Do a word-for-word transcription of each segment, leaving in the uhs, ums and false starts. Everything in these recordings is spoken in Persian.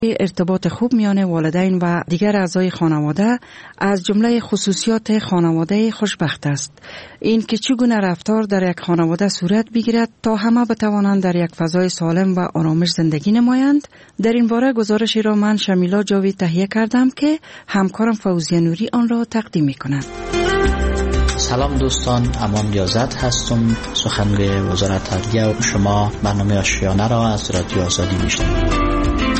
ارتباط خوب میان والدین و دیگر اعضای خانواده از جمله خصوصیات خانواده خوشبخت است. این که چگونه رفتار در یک خانواده صورت بگیرد تا همه بتوانند در یک فضای سالم و آرامش زندگی نمایند، در این باره گزارشی را من شمیلا جاوید تهیه کردم که همکارم فوزیه نوری آن را تقدیم می‌کند. سلام دوستان، امان ریاضت هستم، سخنگوی وزارت عدلیه و شما برنامه آشیانه را از رادیو آزادی میشنوید.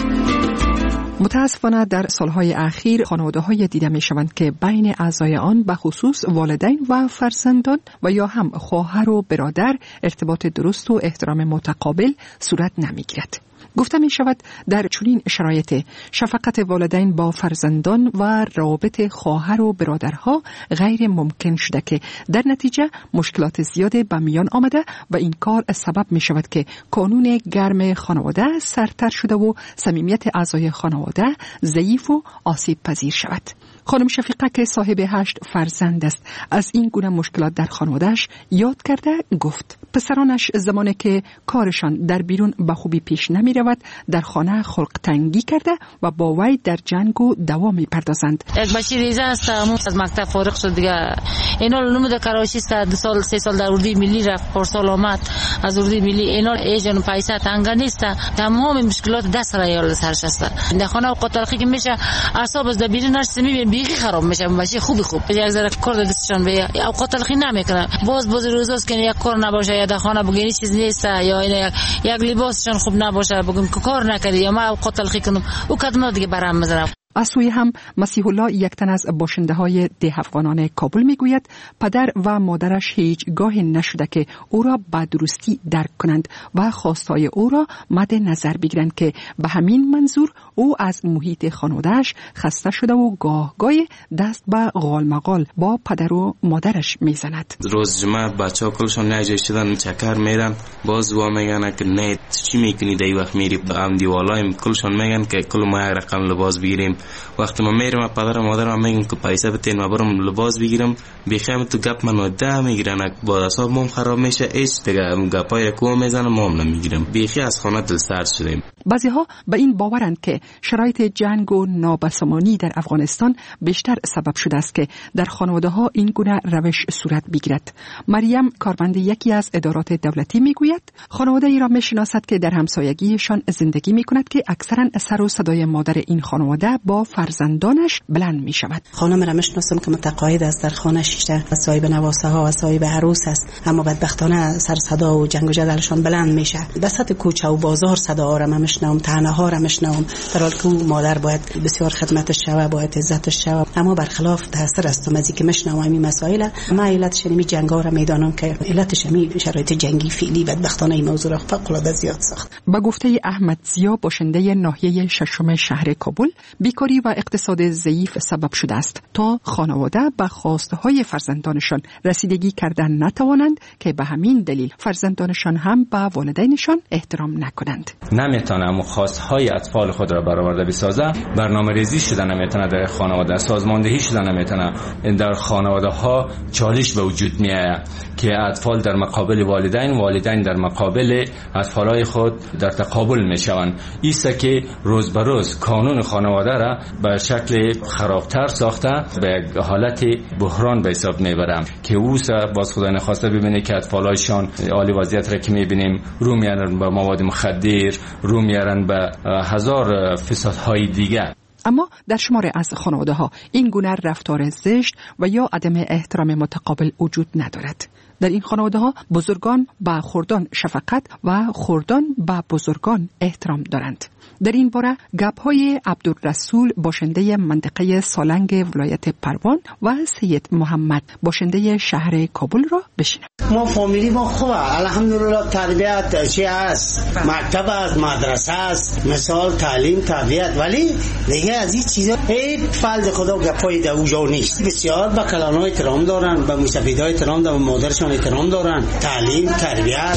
متاسفانه در سالهای اخیر خانواده‌های دیده می‌شوند که بین اعضای آن به خصوص والدین و فرزندان و یا هم خواهر و برادر ارتباط درست و احترام متقابل صورت نمی‌گیرد. گفته می شود در چنین شرایط شفقت والدین با فرزندان و روابط خواهر و برادرها غیر ممکن شده که در نتیجه مشکلات زیاده به میان آمده و این کار سبب می شود که کانون گرم خانواده سرتر شده و صمیمیت اعضای خانواده ضعیف و آسیب پذیر شود. خانم شفیقه که صاحب هشت فرزند است از این گونه مشکلات در خانوادهش یاد کرده گفت پسرانش زمانی که کارشان در بیرون به خوبی پیش نمی رود در خانه خلق تنگی کرده و با وی در جنگ و دعوا می پردازند. یک بچه ریزه است، از مکتب فارغ شد دیگه، اینا لوم در کراچی است، دو سال سه سال در اردوی ملی رفت، پارسال آمد از اردوی ملی، اینا ایجن پیسه تنگا نیست، تمام مشکلات دست را یال سرش است. در خانه اوقات تلخی که میشه اعصاب از بیرون نرس میبین بیخی خراب میشه، بچه خوبی خوب یک ذره کار دستشان به اوقات تلخی نمیکنه، باز باز روزاست که یک کار نباشه یا در خانه بگینی چیز نیست یا یک یک لباسشان خوب نباشه بگم که کار نکردی یا ما اوقات تلخی کنم او کدام دیگه برام میذارم. از سوی هم مسیح الله یک تن از باشنده های ده افغانان کابل میگوید پدر و مادرش هیچگاه نشده که او را به درستی درک کنند و خواستهای او را مد نظر بگیرند که به همین منظور او از محیط خانوادهش خسته شده و گاه گاه دست به غال مغال با پدر و مادرش میزند. روز جمعه بچه ها کلشان نجای شدن چکر میرن، باز وا میگن که نه چی میکنی دی وقت میری هم دیوالایم، کلشان میگن که کل ما یک رقم لباس بگیریم. وقتی من میرم پدر و مادرم میگن که پیسه بتین و برم لباس بگیرم، بیخیم تو گپ منو ده میگیرن، با حساب مام خراب میشه، ایش دیگه گپای کو میزنم مام نمیگیرم، بیخی از خانه دل سرد شدیم. بعضی ها به این باورند که شرایط جنگ و نابسامانی در افغانستان بیشتر سبب شده است که در خانواده ها این گونه روش صورت بگیرد. مریم کارمند یکی از ادارات دولتی میگوید خانواده ای را میشناسد که در همسایگیشان زندگی میکند که اکثرا سر و صدای مادر این خانواده با فرزندانش بلند میشود. خانم را میشناسم که متقاعد است، در خانه شیشه و صاحب نواسه ها و صاحب عروس است، اما بدبختانه سر صدا و جنگ و جدلشان بلند میشه. وسط کوچه و بازار صدا را میشنوم، طعنه ها را میشنوم، در حالی که مادر باید بسیار خدمتش شوه، باید عزتش شوه، اما برخلاف تاثیر است از اینکه میشنوم این مسائل. ما علتش می جنگ ها را میدانم که علتش می شرایط جنگی فعلی بدبختانه این موضوع را فوق العاده زیاد ساخت. با گفته احمد زیا باشنده ناحیه ششم شهر کابل، بیکاری و اقتصاد ضعیف سبب شده است تا خانواده به خواستهای فرزندانشان رسیدگی کردن نتوانند که به همین دلیل فرزندانشان هم به والدینشان احترام نکنند. نمیتونه خواستهای اطفال خود را برآورده بسازه، برنامه‌ریزی شده نمیتونه در خانواده، سازماندهی شده نمیتونه. در خانواده ها چالش به وجود میاد که اطفال در مقابل والدین، والدین در مقابل اطفالای خود در تقابل میشوند. ایسته که روز به روز کانون خانواده را به شکل خرابتر ساخته به حالت بحران به حساب میبرم که اوس باز خدا نخواسته ببینه که اطفالایشان عالی وضعیت را که میبینیم رو میارن به مواد مخدر، رو میارن به هزار فسادهای دیگه. اما در شمار از خانواده ها این گونه رفتار زشت و یا عدم احترام متقابل وجود ندارد. در این خانواده ها بزرگان به خردان شفقت و خردان به بزرگان احترام دارند. در این باره گپ های عبدالرسول باشنده منطقه سالنگ ولایت پروان و سید محمد باشنده شهر کابل را بشنوید. ما فامیلی ما خوبه الحمدلله، تربیت چی است، مکتب است، مدرسه است، مثال تعلیم، تربیت، ولی دیگه از این چیزا هیچ فضل خدا گپای در اونجا نیست. بسیار به کلان‌ها احترام دارن، به مستفیدها احترام دارن، به مادرشان احترام دارن، تعلیم، تربیت.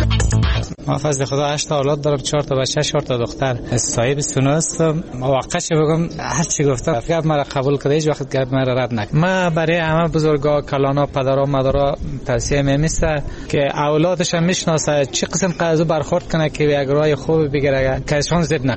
ما فضل خدا هشت تا اولاد دارم، چهار تا بچه، چهار تا دختر. صاحب سونه هستم. موقعش بگم هر چی گفتم گپ مرا قبول کرده، هیچ وقت گپ مرا رد نکنه. ما برای همه بزرگا، کلانا، پدرها، مادرها توصیه می‌کنم که اولادش هم میشناسه چه قسم قضا برخورد کنه که یک راه خوب بگیره، کارشون زد نکنه.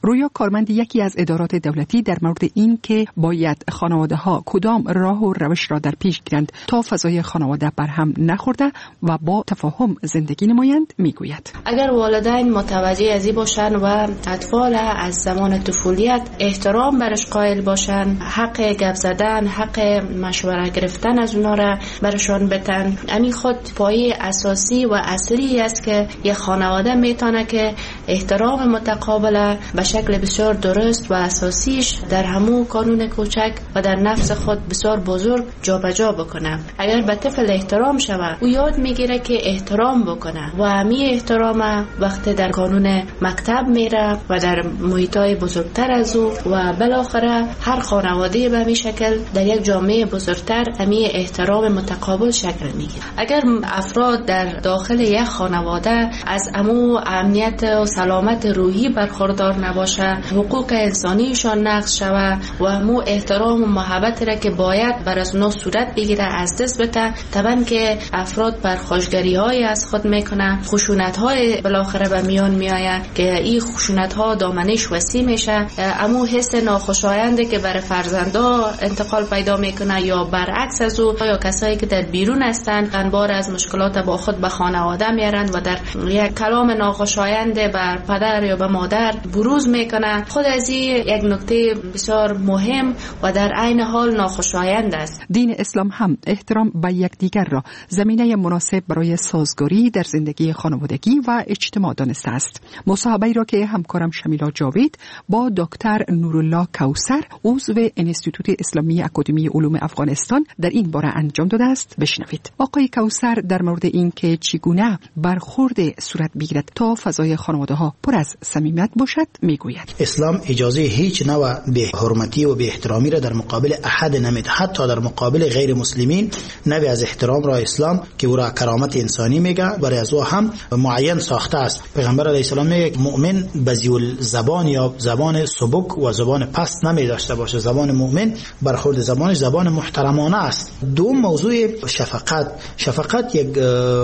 رویا کارمند یکی از ادارات دولتی در مورد این که باید خانواده ها کدام راه و روش را در پیش گیرند تا فضای خانواده برهم نخورده و با تفاهم زندگی نمایند میگوید: اگر والدین متوجه از این باشن و اطفال از زمان طفولیت احترام برش قائل باشن، حق گپ زدن، حق مشوره گرفتن از اونا را برشان بتن، همین خود پایه اساسی و اصلی است که یک خانواده میتونه که احترام متقابل به شکل بسیار درست و اساسیش در همو قانون کوچک و در نفس خود بسیار بزرگ جابجا بکنه. اگر به طفل احترام شود او یاد میگیره که احترام بکنه و همین احترام وقتی در قانون مکتب میره و در محیطای بزرگتر از او و بالاخره هر خانواده به همین شکل در یک جامعه بزرگتر همین احترام متقابل شکل میگیره. اگر افراد در داخل یک خانواده از امو امنیت و سلامت روحی برخوردار نباشه، حقوق انسانیشان نقض شوه و امو احترام و محبت را که باید بر از اونا صورت بگیره از دست بده، طبعا که افراد بر خوشگری های از خود میکنه، خشونت های بالاخره به میان میآید که این خشونت ها دامنش وسیع میشه، امو حس ناخوشایند که برای فرزندا انتقال پیدا میکنه یا برعکس از او، یا کسایی که در بیرون هستند انبار از مشکلات با خود به خانواده میارند و در یک کلام ناخوشایند بر پدر یا به مادر بروز میکنه. خود از این یک نکته بسیار مهم و در عین حال ناخوشایند است. دین اسلام هم احترام به یکدیگر را زمینه مناسب برای سازگاری در زندگی خانوادگی و اجتماع دانسته است. مصاحبه‌ای را که همکارم شمیلا جاوید با دکتر نورالله کوثر عضو انستیتوت اسلامی اکادمی علوم افغانستان در این باره انجام داده است بشنوید. آقای کوثر در مورد این که چگونه برخورد صورت بگیرد تا فضای خانواده ها پر از صمیمیت باشد میگوید: اسلام اجازه هیچ نوع به حرمتی و به احترامی را در مقابل احد نمیده، حتی در مقابل غیر مسلمین. نوع از احترام را اسلام که او را کرامت انسانی میگه برای از او هم معین ساخته است. پیغمبر علیه السلام میگه مؤمن بذیول زبان یا زبان سبک و زبان پست نمی داشته باشه. زبان مؤمن برخورد زبانش زبان محترمانه است. دوم موضوع شفقت. شفقت یک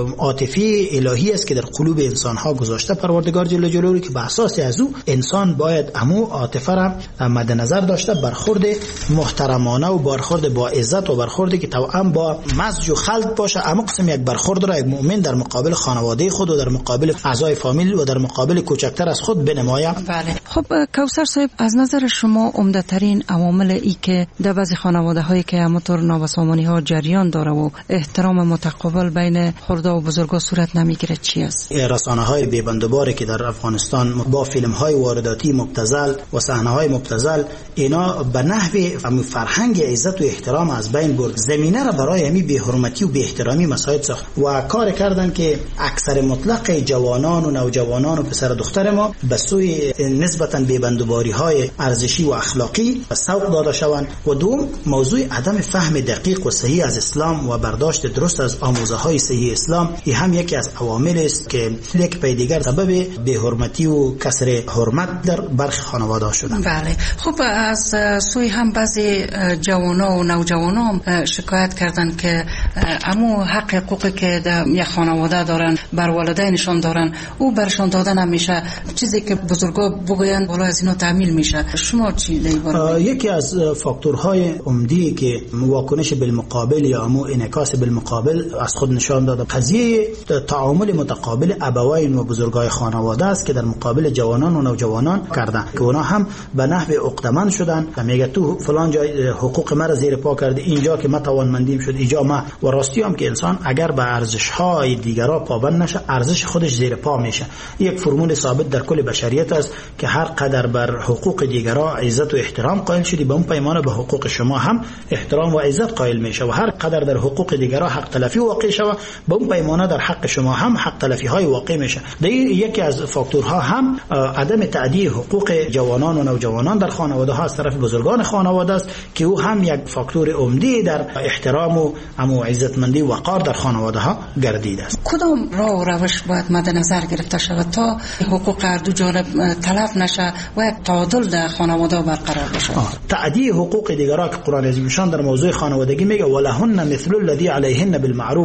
عاطفه الهی است که در قلوب انسان ها گذاشته پروردگار جل جلاله که به اساس از او انسان باید همو عاطفه را مد نظر داشته، برخورد محترمانه و برخورد با عزت و برخوردی که توأم با مزج و خلط باشه. اما قسم یک برخورد را یک مؤمن در مقابل خانواده خود و در مقابل اعضای فامیل و در مقابل کوچکتر از خود بنماید. بله. خب کوثر صاحب، از نظر شما عمده ترین عوامل ای که در بعضی خانواده هایی که همونطور نابسامانی ها جریان داره و احترام متقابل بین خردا و بزرگا صورت نمیگیره چی است؟ رسانه های بی‌بندوباری که در افغانستان با فیلم های وارداتی مبتذل و صحنه های مبتذل اینا به نحو فرهنگ عزت و احترام از بین برد، زمینه را برای همین بی‌حرمتی و بی‌احترامی مساعد ساخت و کار کردن که اکثر مطلق جوانان و نوجوانان و پسر دختر ما به سوی نسبتاً بی‌بندوباری های ارزشی و اخلاقی سوق داده شوند. و دوم موضوع عدم فهم دقیق و صحیح از اسلام و برداشت درست از آموزه های صحیح اسلام، این هم یکی از عوامل است که یک پای دیگر سبب بی‌حرمتی و کسر حرمت در برخی خانواده شده. بله. خب از سوی هم بعضی جوانا و نوجوانان شکایت کردن که امو حق حقوقی که در یک خانواده دارن بر والدینشان دارن او برشان داده نمیشه، چیزی که بزرگا بگوین بالا از اینو تعمیل میشه. شما چی دیوار؟ یکی از فاکتورهای عمده که واکنش بالمقابل یا امو انعکاس بالمقابل از خود نشان داده قضیه تعامل متقابل ابوین و بزرگای خانواده است که در مقابل جوانان و نوجوانان کردن که اونا هم به نحو عقدمند شدن. میگه تو فلان جای حقوق مرا زیر پا کرده، اینجا که من توانمندیم شد اینجا ما. و راستی هم که انسان اگر به ارزش های دیگرا پابند نشه ارزش خودش زیر پا میشه. یک فرمول ثابت در کل بشریت است که هر قدر بر حقوق دیگرا عزت و احترام قائل شدی به اون پیمانه به حقوق شما هم احترام و عزت قائل میشه و هر قدر در حقوق دیگرا حق تلفی واقع شوه به اون پیمانه در حق شما هم حق تلفی های واقع میشه. در یکی از فاکتورها هم عدم تأدیه حقوق جوانان و نوجوانان در خانواده ها از طرف بزرگان خانواده است که او هم یک فاکتور عمده در احترام و امو عزتمندی و وقار در خانواده ها گردیده است. کدام راه و روش باید مد نظر گرفته شود تا حقوق هر دو جانب تلف نشه و یک تعادل در خانواده برقرار بشه؟ تأدیه حقوق دیگران که قرآن عظیم شان در موضوع خانوادگی میگه ولهن مثل الذی علیهن بالمعروف،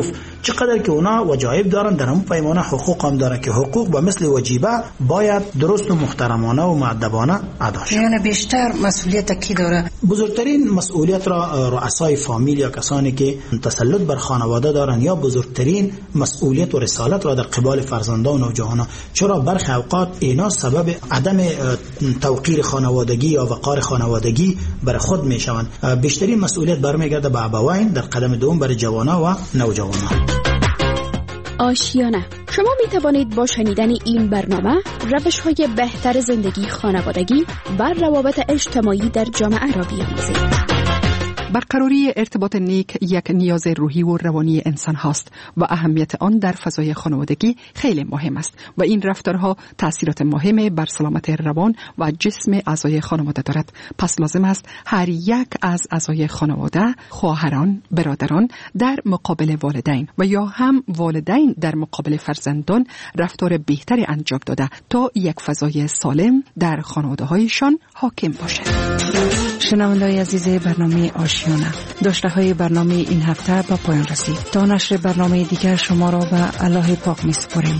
چقدر که اونا وجایب دارن در همون پیمانه حقوق هم دارن که حقوق به مثل وجیبه باید درست و محترمانه و مؤدبانه ادا شود. یعنی بیشتر مسئولیت کی داره؟ بزرگترین مسئولیت را رؤسای فامیل یا کسانی که تسلط بر خانواده دارن یا بزرگترین مسئولیت و رسالت را در قبال فرزندان و نوجوانان، چرا برخی اوقات اینا سبب عدم توقیر خانوادگی یا وقار خانوادگی بر خود میشوند. بیشترین مسئولیت برمیگرده به ابوین، در قدم دوم بر جوانان و نوجوانان. آشیانه. شما می توانید با شنیدن این برنامه روش‌های بهتر زندگی خانوادگی و روابط اجتماعی در جامعه را بیاموزید. برقراری ارتباط نیک یک نیاز روحی و روانی انسان هاست و اهمیت آن در فضای خانوادگی خیلی مهم است و این رفتارها تأثیرات مهمی بر سلامت روان و جسم اعضای خانواده دارد. پس لازم است هر یک از اعضای خانواده، خواهران، برادران در مقابل والدین و یا هم والدین در مقابل فرزندان رفتار بهتری انجام داده تا یک فضای سالم در خانواده هایشان حاکم باشد. شنونده‌های عزیز برنامه آشیانه، داشته های برنامه این هفته با پایان رسید. تا نشر برنامه دیگر شما را به الله پاک می سپاریم.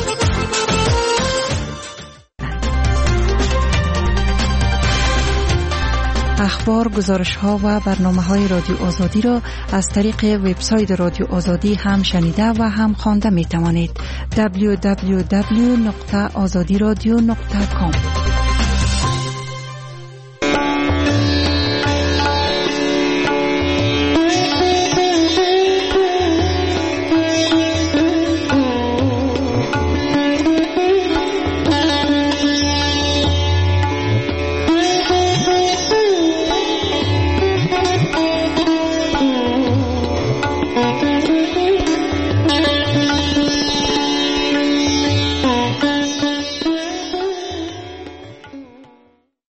اخبار، گزارش ها و برنامه های رادیو آزادی را از طریق وبسایت رادیو آزادی هم شنیده و هم خوانده می توانید. دبلیو دبلیو دبلیو نقطه آزادی رادیو نقطه کام